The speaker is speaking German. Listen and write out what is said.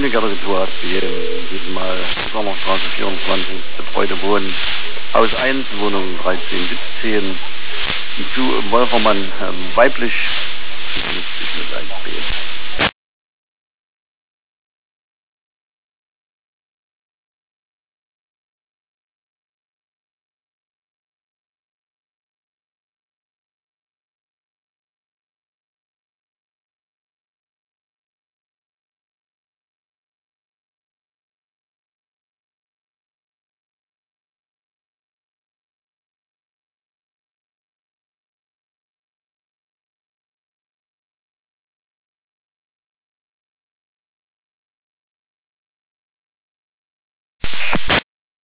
Klinikagentur hat gegeben, dieses Mal Sommerstraße 24, betreute Wohnen, Haus 1, Wohnung 1317, zu Wolfermann weiblich, das müsste ich mit einspielen.